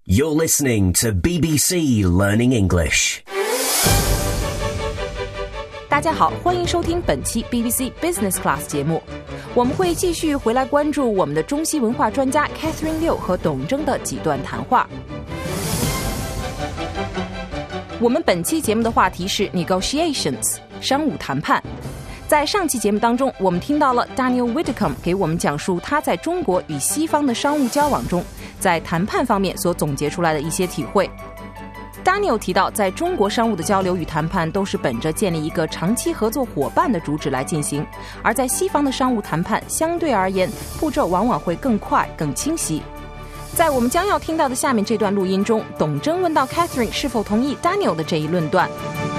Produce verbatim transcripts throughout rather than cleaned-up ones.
You're listening to B B C Learning English. 大家好，欢迎收听本期 B B C Business Class 节目。我们会继续回来关注我们的中西文化专家 Catherine Liu 和董铮的几段谈话。我们本期节目的话题是 negotiations 商务谈判。在上期节目当中，我们听到了 Daniel Widdicombe 给我们讲述他在中国与西方的商务交往中，在谈判方面所总结出来的一些体会。Daniel 提到，在中国商务的交流与谈判都是本着建立一个长期合作伙伴的主旨来进行，而在西方的商务谈判相对而言，步骤往往会更快、更清晰。在我们将要听到的下面这段录音中，董铮问到 Catherine 是否同意 Daniel 的这一论断。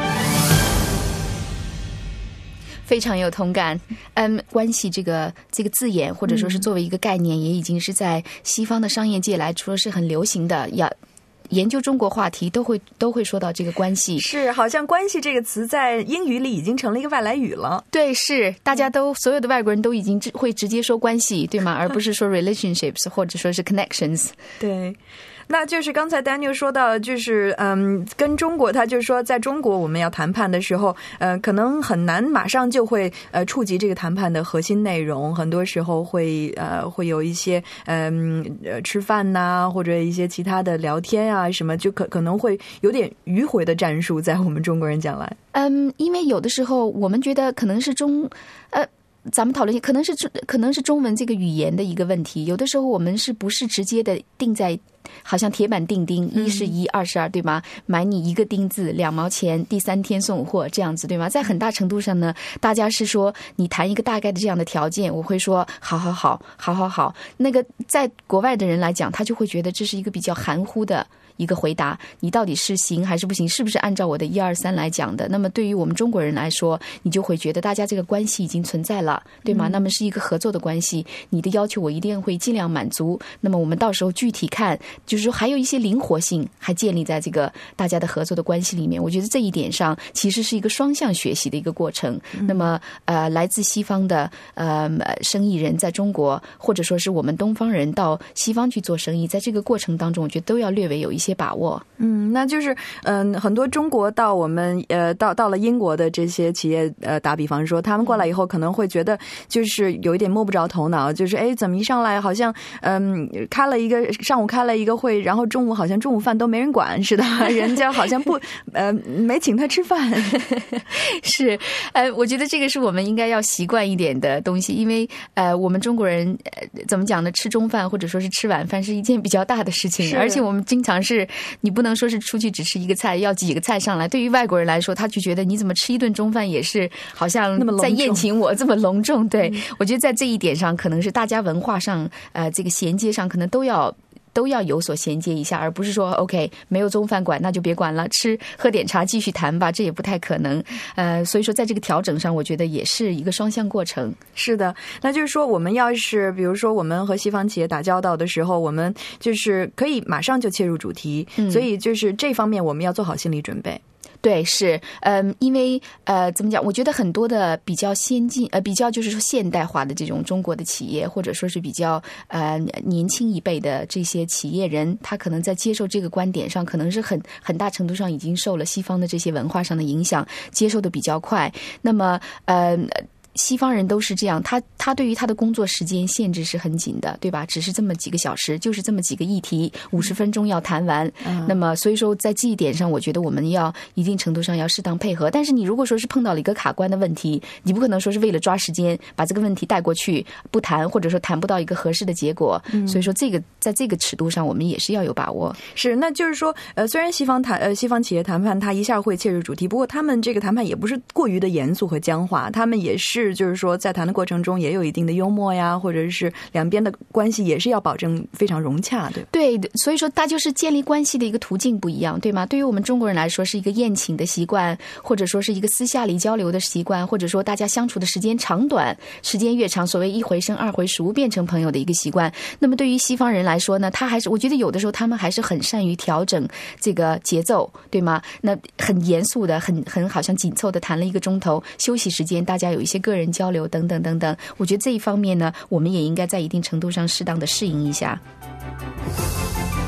非常有同感。嗯，关系这个这个字眼，或者说是作为一个概念，也已经是在西方的商业界来说是很流行的。要研究中国话题，都会都会说到这个关系。 是，好像关系这个词在英语里已经成了一个外来语了。 对，是大家都所有的外国人都已经会直接说关系，对吗？而不是说 relationships 或者说是 connections。 对。那就是刚才 Daniel 说到，就是嗯，跟中国，他就是说，在中国我们要谈判的时候，呃，可能很难马上就会呃触及这个谈判的核心内容，很多时候会呃会有一些嗯呃吃饭呐、啊，或者一些其他的聊天啊什么，就可可能会有点迂回的战术，在我们中国人讲来。 嗯，因为有的时候我们觉得可能是中呃。咱们讨论可能是可能是中文这个语言的一个问题，有的时候我们是不是直接的定在好像铁板钉钉，一是一，二是二，对吗？买你一个钉子两毛钱，第三天送货这样子，对吗？在很大程度上呢，大家是说你谈一个大概的这样的条件，我会说好好好好好好。那个在国外的人来讲，他就会觉得这是一个比较含糊的一个回答，你到底是行还是不行，是不是按照我的一二三来讲的？那么对于我们中国人来说，你就会觉得大家这个关系已经存在了，对吗？嗯、那么是一个合作的关系，你的要求我一定会尽量满足。那么我们到时候具体看，就是说还有一些灵活性还建立在这个大家的合作的关系里面。我觉得这一点上其实是一个双向学习的一个过程。嗯、那么呃，来自西方的呃生意人在中国，或者说是我们东方人到西方去做生意，在这个过程当中，我觉得都要略微有一些把握。 嗯，那就是嗯、呃，很多中国到我们呃到到了英国的这些企业呃，打比方说，他们过来以后可能会觉得就是有一点摸不着头脑，就是哎，怎么一上来好像嗯开了一个上午开了一个会，然后中午好像中午饭都没人管似的，人家好像不呃没请他吃饭。 是，呃，我觉得这个是我们应该要习惯一点的东西，因为呃，我们中国人、呃、怎么讲呢？吃中饭或者说是吃晚饭是一件比较大的事情，而且我们经常是你不能说是出去只吃一个菜，要几个菜上来。对于外国人来说，他就觉得你怎么吃一顿中饭也是好像在宴请我这么隆重。对、嗯、我觉得在这一点上，可能是大家文化上呃这个衔接上可能都要。都要有所衔接一下，而不是说 OK 没有中饭馆那就别管了，吃喝点茶继续谈吧，这也不太可能。呃，所以说在这个调整上，我觉得也是一个双向过程。 是的，那就是说我们要是比如说我们和西方企业打交道的时候，我们就是可以马上就切入主题、嗯、所以就是这方面我们要做好心理准备。 对，是，嗯，因为呃，怎么讲？我觉得很多的比较先进，呃，比较就是说现代化的这种中国的企业，或者说是比较呃年轻一辈的这些企业人，他可能在接受这个观点上，可能是很很大程度上已经受了西方的这些文化上的影响，接受的比较快。那么，呃。西方人都是这样，他他对于他的工作时间限制是很紧的，对吧？只是这么几个小时，就是这么几个议题，五十分钟要谈完。嗯、那么，所以说在这一点上，我觉得我们要一定程度上要适当配合。但是你如果说是碰到了一个卡关的问题，你不可能说是为了抓时间把这个问题带过去不谈，或者说谈不到一个合适的结果。嗯、所以说这个在这个尺度上，我们也是要有把握。 是，那就是说，呃，虽然西方谈呃西方企业谈判，他一下会切入主题，不过他们这个谈判也不是过于的严肃和僵化，他们也是。就是说在谈的过程中也有一定的幽默呀，或者是两边的关系也是要保证非常融洽的。 对，所以说它就是建立关系的一个途径不一样，对吗？对于我们中国人来说是一个宴请的习惯，或者说是一个私下里交流的习惯，或者说大家相处的时间长短，时间越长，所谓一回生二回熟变成朋友的一个习惯。那么对于西方人来说呢，他还是我觉得有的时候他们还是很善于调整这个节奏，对吗？那很严肃的很很好像紧凑的谈了一个钟头，休息时间大家有一些个人交流等等等等，我觉得这一方面呢，我们也应该在一定程度上适当的适应一下。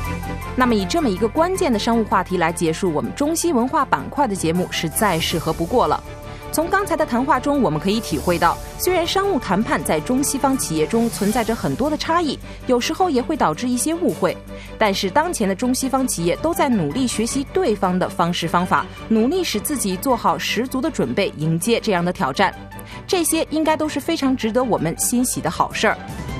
那么以这么一个关键的商务话题来结束我们中西文化板块的节目是再适合不过了。从刚才的谈话中，我们可以体会到，虽然商务谈判在中西方企业中存在着很多的差异，有时候也会导致一些误会，但是当前的中西方企业都在努力学习对方的方式方法，努力使自己做好十足的准备，迎接这样的挑战。这些应该都是非常值得我们欣喜的好事儿。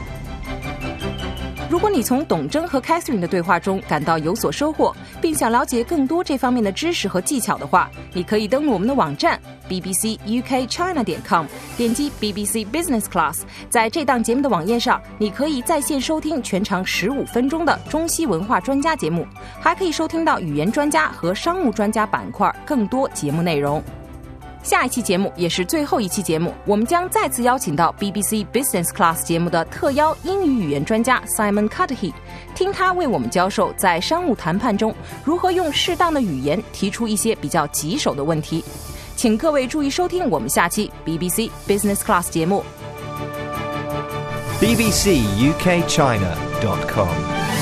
如果你从董贞和 Catherine 的对话中感到有所收获，并想了解更多这方面的知识和技巧的话，你可以登录我们的网站 b b c u k china 点 com， 点击 B B C Business Class。 在这档节目的网页上，你可以在线收听全长十五分钟的中西文化专家节目，还可以收听到语言专家和商务专家板块更多节目内容。下一期节目也是最后一期节目，我们将再次邀请到 B B C Business Class 节目的特邀英语语言专家 Simon Cudahy， 听他为我们教授在商务谈判中如何用适当的语言提出一些比较棘手的问题。请各位注意收听我们下期 B B C Business Class 节目。 b b c u k china dot com